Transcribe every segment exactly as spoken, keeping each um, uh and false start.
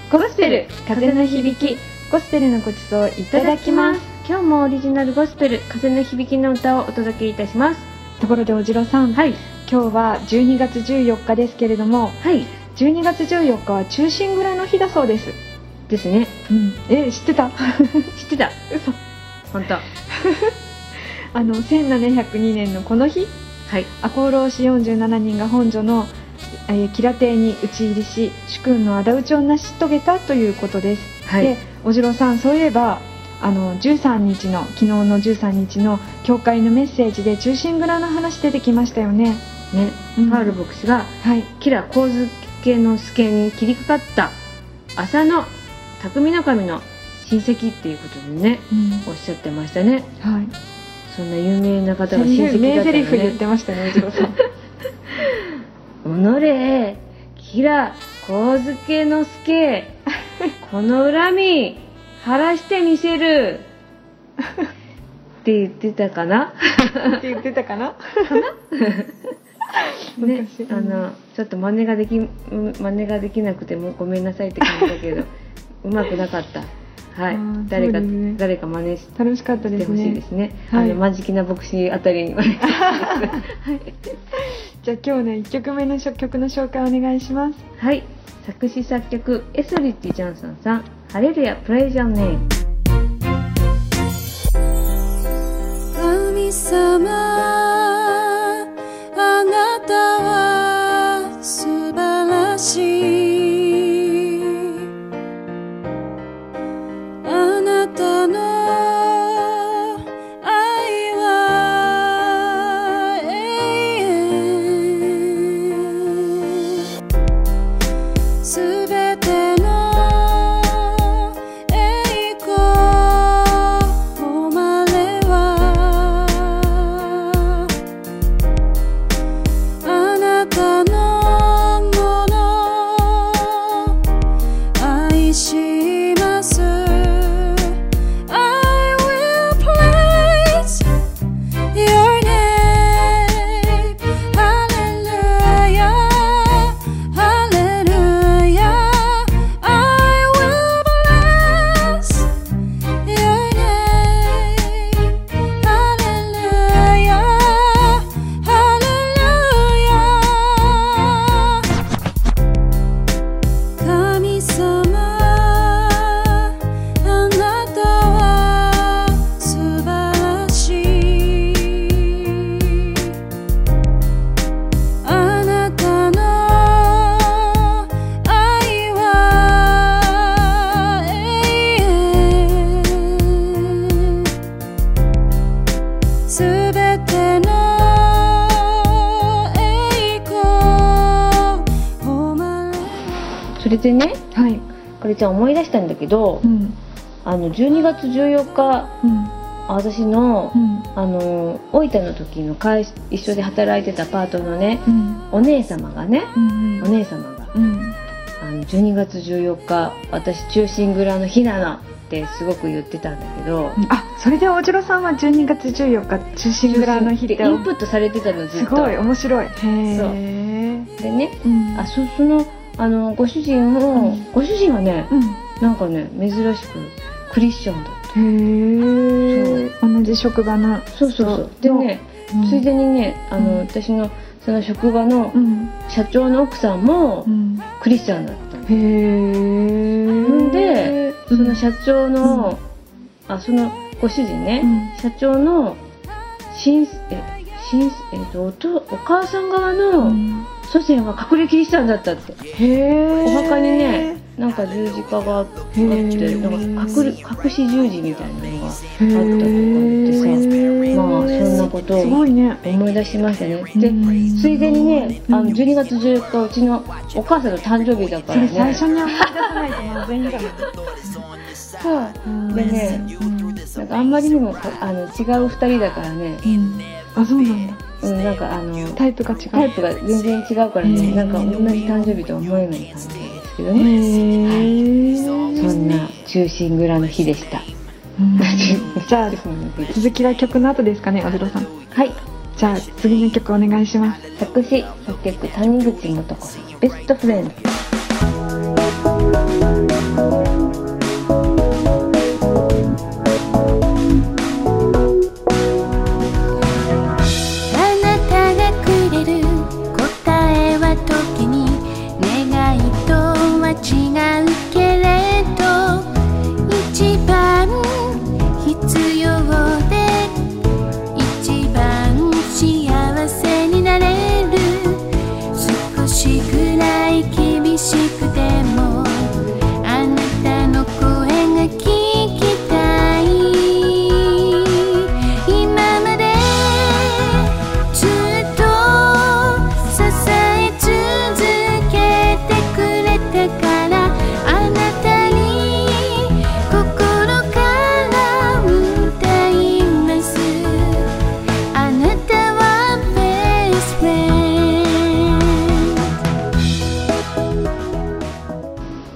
ゴスペル風の響き、ゴスペルのごちそういただきます。今日もオリジナルゴスペル風の響きの歌をお届けいたします。 ところでおじろさん、はい、今日はじゅうにがつじゅうよっかですけれども、はい、じゅうにがつじゅうよっかは忠臣蔵の日だそうです。 ですね。 うん、え知ってた？ 知ってた。 嘘。 本当。 あのせんななひゃくにねんのこの日、はい、赤穂浪士よんじゅうななにんが本所の、えー、吉良邸に討ち入りし主君の仇討ちを成し遂げたということです。はい、でおじろさん、そういえばあのじゅうさんにちの昨日のじゅうさんにちの教会のメッセージで忠臣蔵の話出てきましたよね。 ね、うん、パール牧師が、はい、吉良上野介に切りかかった浅野匠の神の親戚っていうことでね、うん、おっしゃってましたね。はい。そんな有名な方が親戚だったのね。 名台詞言ってましたね、おじろさん。 おのれ、吉良上野介、この恨み晴らしてみせるって言ってたかな。 って言ってたかな。 ね、あのちょっと真似ができ真似ができなくてもごめんなさいって感じだけど、うまくなかった。はい、誰か、ね、誰か真似して楽しかったですね。 ほしいですね。はい、あのマジキな牧師あたりに真似してはい。 じゃあ今日のいっきょくめの曲の紹介お願いします。 はい、作詞作曲エスリッチ・ジャンソンさん、ハレルヤプレイジャーネーム。 神様、あなたは素晴らしい。あなたの愛は永遠。すべての栄光、誉れはあなたのもの。愛します。 それでね、はい、これじゃ思い出したんだけど、うん、あのじゅうにがつじゅうよっか、うん、私の、うん、あの大分の時の会一緒で働いてたパートのね、うん、お姉様がね、うんうん、お姉様が、うん、あのじゅうにがつじゅうよっか私忠臣蔵の日なのってすごく言ってたんだけど、 うん、あ、それでおじろさんはじゅうにがつじゅうよっか忠臣蔵の日でインプットされてたのずっと。 すごい面白い。へー。でね、うん、あ そ, そのあのご主人も、うん、ご主人はね、うん、なんかね珍しくクリスチャンだった。 へえ。同じ職場の。 そうそうそう。でね、うん、ついでにね、あの、うん、私のその職場の社長の奥さんもクリスチャンだったの。へえ。で、その社長の、うん、あそのご主人ね、うん、社長の親え親えっとおとお母さん側の、うん祖先は隠れキリシタンだったって。へお墓にね、なんか十字架があって、なんか 隠, 隠し十字みたいなのがあったとか言ってさ、まあそんなことを思い出しましたね。で、ついでにね、あのじゅうにがつじゅうよっかうちのお母さんの誕生日だからね。 最初に思い出さないとまずいんだもん。 そうでね、なんかあんまりにもあの違うふたりだからね。 あ、そうなんだ。 うん、なんかあのタイプが違うタイプが全然違うからね、なんか同じ誕生日とは思えない感じですけどね。はい、そんな忠臣蔵の日でした。 じゃあ続きは曲の後ですかね、おじろさん。 はい、 じゃあ次の曲お願いします。 作詞作曲谷口素子、ベストフレンド。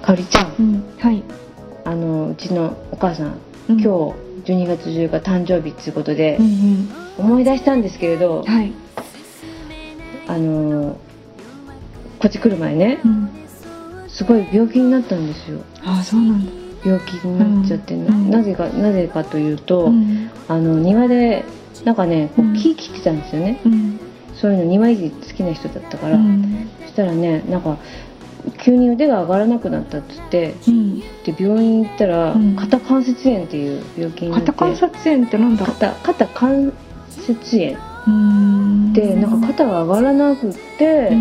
かおりちゃん、 うん、はい、 あのうちのお母さん、 うん、 今日じゅうにがつじゅうが誕生日っていうことで、 うんうん、 思い出したんですけれど、 はい、 あのこっち来る前ね、 うん、 すごい病気になったんですよ。 ああ、そうなんだ。 病気になっちゃって、 うん、 な, なぜかなぜかというと、 うん、 あの庭でなんかねこう木切ってたんですよね、 うん、 そういうの庭いじり好きな人だったから、 うん、 そしたらねなんか急に腕が上がらなくなったっつって、うん、で病院行ったら、うん、肩関節炎っていう病気になって。 肩関節炎ってなんだろう。 肩肩関節炎でなんか肩が上がらなくって、うん、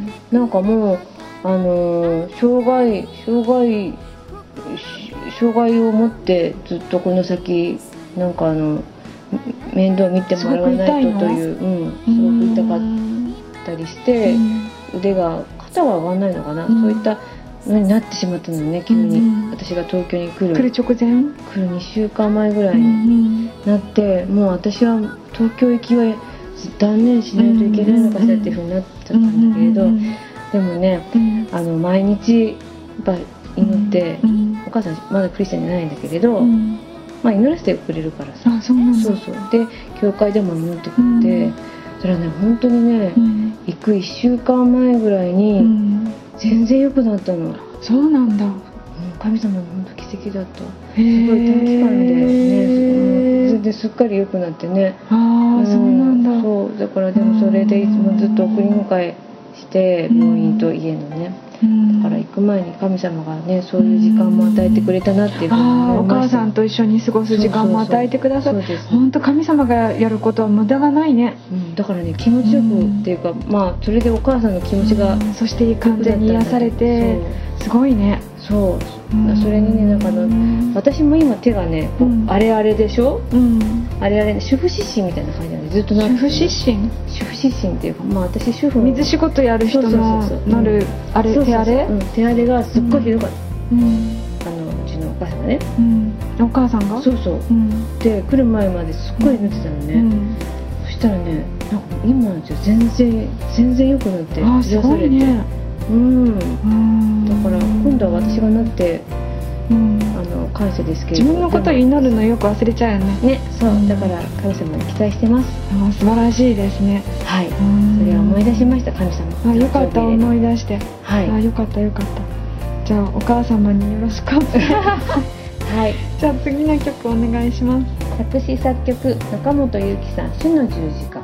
なんかもうあのー、障害障害障害を持ってずっとこの先なんかあの面倒見てもらわないとという、うん、すごく痛かったりして、うん、腕が肩が上がらないのかな、うん、そういったのになってしまったのね急に、うん、私が東京に来る来る直前来るにしゅうかんまえぐらいになって、うん、もう私は東京行きは断念しないといけないのかしらっていうふうになっちゃったんだけれど、うん、でもね、うん、あの毎日やっぱ祈って、うん、お母さんまだクリスチャンじゃないんだけれど、うん、まあ祈らせてくれるからさ。 あ、そうなんだ。 そうそうで教会でも祈ってくれて、うん、それはね本当にね、うん、行くいっしゅうかんまえぐらいに全然良くなったの。 そうなんだ。 神様の本当奇跡だった。すごい短期間でね、全然すっかり良くなってね。 ああ、うん、そうなんだ。 そうだからでもそれでいつもずっと送り迎えして病院と家のね、うん、だから行く前に神様がねそういう時間も与えてくれたなっていうふうに思いました。 お母さんと一緒に過ごす時間も与えてくださって、本当神様がやることは無駄がないね、 うん、だからね気持ちよくっていうか、うん、まあそれでお母さんの気持ちが、うん、 そして完全に癒されてすごいね。 そう、うん、それにねなんかの私も今手がねこう、うん、あれあれでしょ、うん、あれあれ主婦失神みたいな感じなんでずっとなって主婦失神主婦失神っていうかまあ私主婦水仕事やる人のなるあれ手荒れ、 うん、手荒れがすっごいひどかった、うん、あのうちのお母さんがね、 うん、お母さんがそうそう、うん、で来る前まですっごい塗ってたのね、うん、そしたらねなんか今じゃ全然全然良くなってあすごいね、 うん、だから今度は私がなって、うん、あの感謝ですけれど自分のことを祈るのよく忘れちゃうよね。 ね、そう、うん、だから神様に期待してます。 あ素晴らしいですね。 はい、それは思い出しました神様。 あよかった思い出して、はい、あよかったよかった。じゃあお母様によろしくお願いしますはい、じゃあ次の曲お願いします。 作詞作曲中本ゆうきさん主の十字架。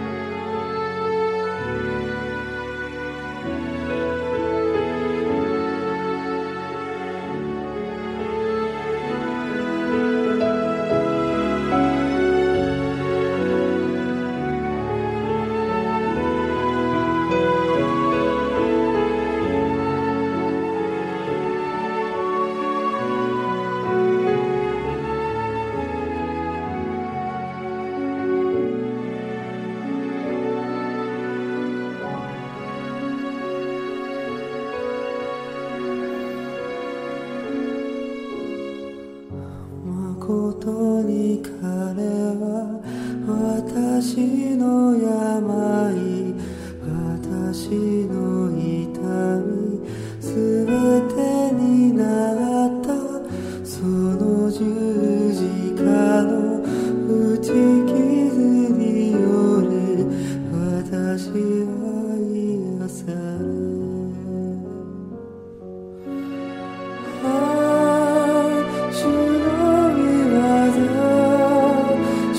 誠に彼は私の病私の痛みすべてになったその十字架の打ち傷により私は癒され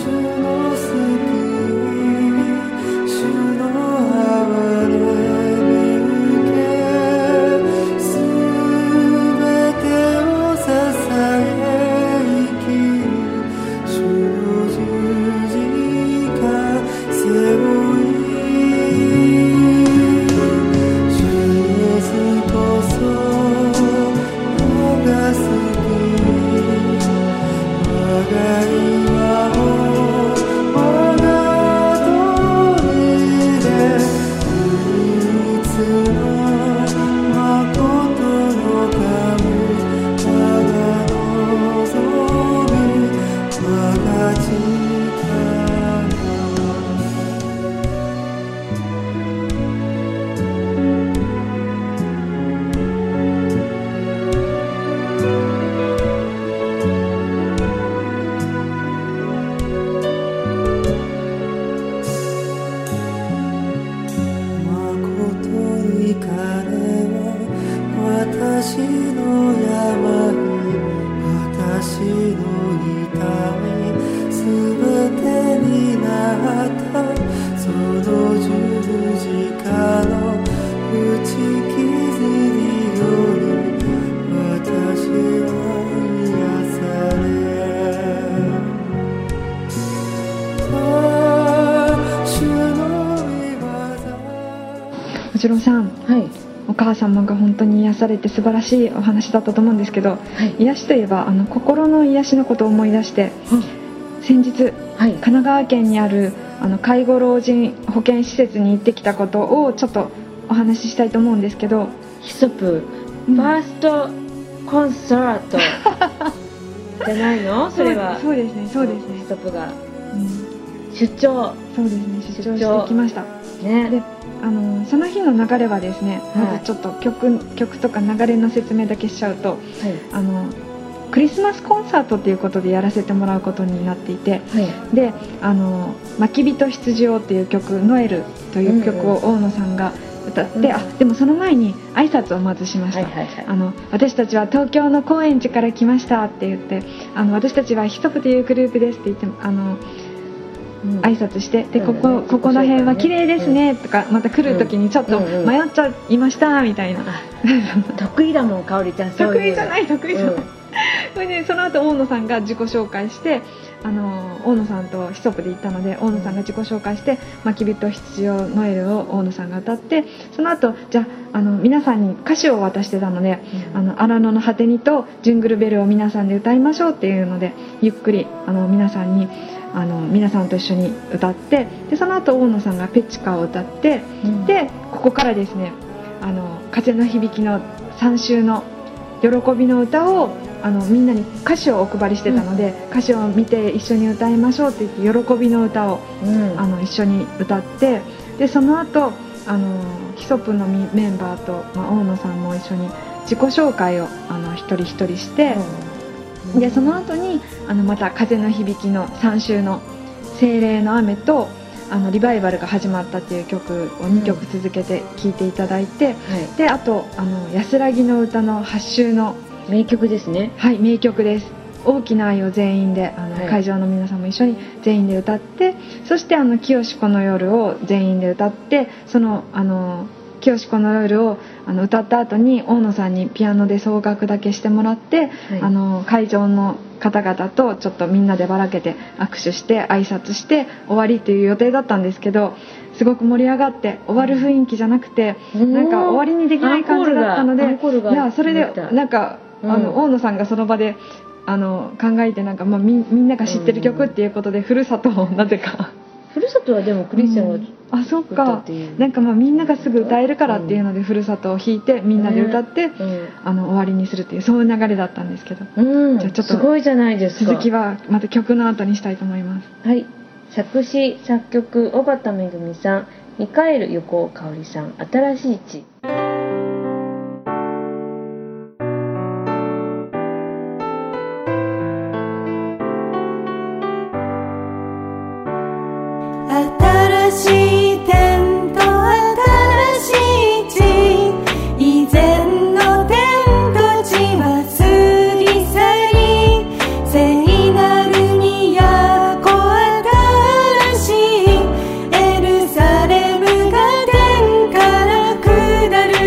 主の私の病私の痛みすべてになったその十字架の打ち傷により私は癒され主の御業。 おじろさん、 はい、 お母様が本当に癒されて素晴らしいお話だったと思うんですけど、はい、癒しといえばあの心の癒しのことを思い出して、うん、先日、はい、神奈川県にあるあの介護老人保健施設に行ってきたことをちょっとお話ししたいと思うんですけど、 ヒソプ、うん、ファーストコンサートじゃないの？それはそうですね、そうですね。 ヒソプが、 うん、 出張、 そうですね、出張してきました。ね、であのその日の流れはですね、はい、まずちょっと 曲, 曲とか流れの説明だけしちゃうと、はい、あのクリスマスコンサートということでやらせてもらうことになっていて、はい、であの「まきびと羊を」っていう曲、ノエルという曲を大野さんが歌って、うんうん、あでもその前に挨拶をまずしました、はいはいはい、あの私たちは東京の高円寺から来ましたって言って、あの私たちはヒソプというグループですって言って、あの挨拶して、でここここの辺は綺麗ですねとか、また来る時にちょっと迷っちゃいましたみたいな、 得意だもんかおりちゃん、そういう得意じゃない得意じゃない、それでその後大野さんが自己紹介して、あの大野さんとヒソプで行ったので大野さんが自己紹介して「まきびと羊をノエル」を大野さんが歌って、その後じゃあ、あの皆さんに歌詞を渡してたので「うん、あの荒野の果てに」と「ジングルベル」を皆さんで歌いましょうっていうので、ゆっくりあの皆さんにあの皆さんと一緒に歌って、でその後大野さんが「ペチカ」を歌って、うん、でここからですね、あの風の響きのさん週の喜びの歌をあのみんなに歌詞をお配りしてたので、うん、歌詞を見て一緒に歌いましょうって言って喜びの歌を、うん、あの一緒に歌って、でその後あのヒソプのメンバーと、まあ、大野さんも一緒に自己紹介をあの一人一人して、うん、でその後にあのまた風の響きのさん週の精霊の雨とあのリバイバルが始まったっていう曲をにきょく続けて聴いていただいて、うんはい、であとあの安らぎの歌のはち週の名曲ですね。 はい、名曲です。大きな愛を全員であの、はい、会場の皆さんも一緒に全員で歌って、そしてあの清しこの夜を全員で歌って、そのあの清しこの夜をあの歌った後に大野さんにピアノで奏楽だけしてもらって、はい、あの会場の方々とちょっとみんなでばらけて握手して挨拶して終わりっていう予定だったんですけど、すごく盛り上がって終わる雰囲気じゃなくて、うん、なんか終わりにできない感じだったので、いやそれでなんかあの、うん、大野さんがその場であの考えて、なんか、まあ、み, みんなが知ってる曲っていうことで、うん、ふるさとをなぜかふるさとはでもクリスチャンが、うん、 あそっか、なんかまあみんながすぐ歌えるからっていうので、うん、ふるさとを弾いてみんなで歌って、うん、あの終わりにするっていう、そういう流れだったんですけど、 うん、じゃあちょっとすごいじゃないですか。 続きはまた曲の後にしたいと思います。 はい、作詞作曲小畑めぐみさん、ミカエル横尾香織さん、新しい地。 新しい天と新しい地、以前の天と地は過ぎ去り、聖なる都新しいエルサレムが天から下る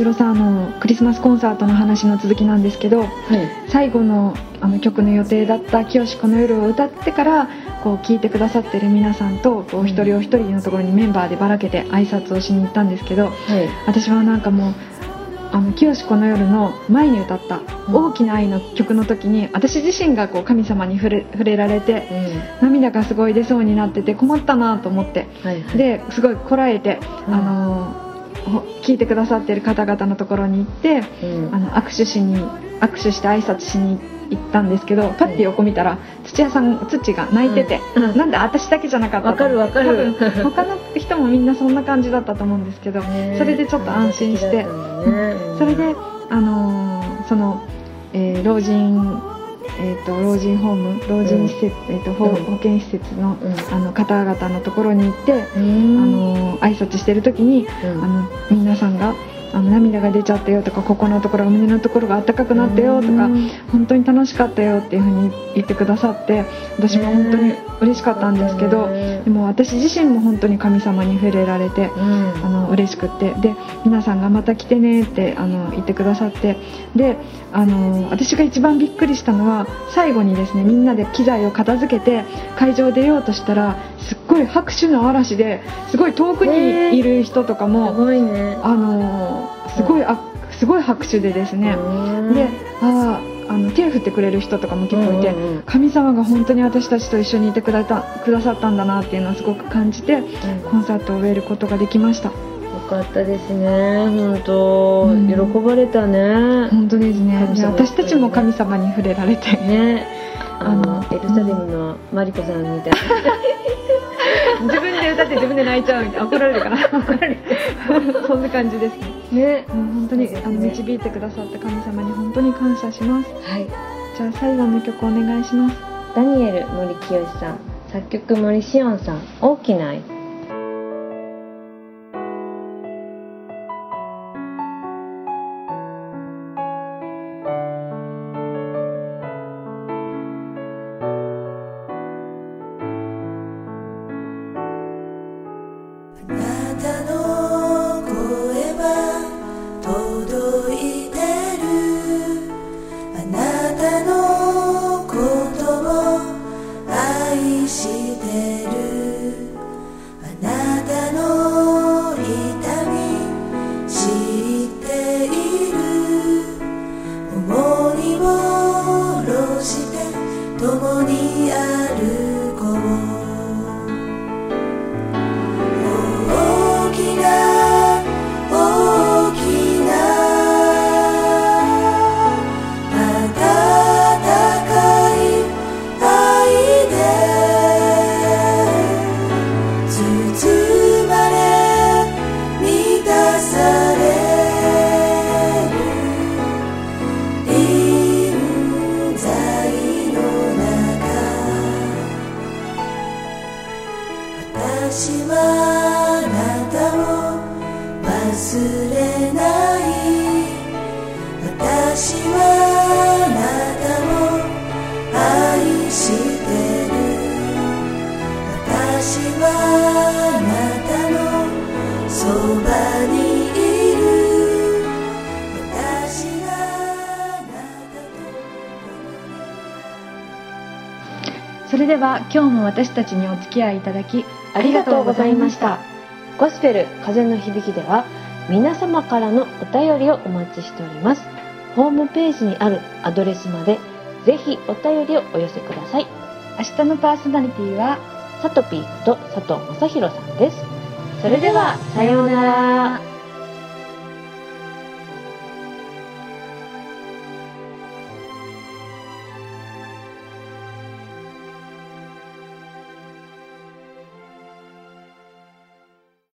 ろさん、あのクリスマスコンサートの話の続きなんですけど、はい、最後のあの曲の予定だった「きよしこの夜」を歌ってからこう聴いてくださってる皆さんとこう一人お一人のところにメンバーでばらけて挨拶をしに行ったんですけど、はい、私はなんかもうあのきよしこの夜の前に歌った「大きな愛」の曲の時に私自身がこう神様に触れ、触れられて、うん、涙がすごい出そうになってて困ったなと思って、はいはい、ですごいこらえて、うん、あの聞いてくださってる方々のところに行って、うん、あの握手しに握手して挨拶しに行ったんですけど、パッて横見たら土屋さん土が泣いてて、うん、なんで私だけじゃなかったわかるわかる多分他の人もみんなそんな感じだったと思うんですけど、それでちょっと安心して、それで、あのー、その、えー、老人えー、と老人ホーム老人施設、うんえー、と 保, 保健施設 の,、うん、あの方々のところに行って、うん、あの挨拶してる時に、うん、あの皆さんがあの涙が出ちゃったよとか、ここのところ胸のところが温かくなったよとか、うん、本当に楽しかったよっていう風に言ってくださって、私も本当に嬉しかったんですけど、でも私自身も本当に神様に触れられて、うん、あの嬉しくって、で皆さんがまた来てねってあの言ってくださって、であの私が一番びっくりしたのは最後にですね、みんなで機材を片付けて会場出ようとしたらすっごい拍手の嵐ですごい遠くにいる人とかも、 すごいね、 あのすごいあすごい拍手でですね、でああの手を振ってくれる人とかも結構いて、うんうん、神様が本当に私たちと一緒にいてくだたくださったんだなっていうのをすごく感じて、うん、コンサートを終えることができました。 よかったですね、本当、うん、喜ばれたね。 本当ですね。で私たちも神様に触れられてね、あのエルサレムのマリコさんみたいな自分で歌って自分で泣いちゃうみたいな、怒られるかな怒られるそんな感じですね。ね、うん、本当に、ね、あの導いてくださった神様に本当に感謝します。はい、じゃあ最後の曲お願いします。 ダニエル森清さん、作曲森しおんさん、大きな愛。 私はあなたを忘れない。私はあなたを愛してる。私はあなたのそばにいる。私があなたと。それでは今日も私たちにお付き合いいただきありがとうございました。ゴスペル風の響きでは皆様からのお便りをお待ちしております。ホームページにあるアドレスまでぜひお便りをお寄せください。 明日のパーソナリティはサトピーこと佐藤正弘さんです。それではさようなら。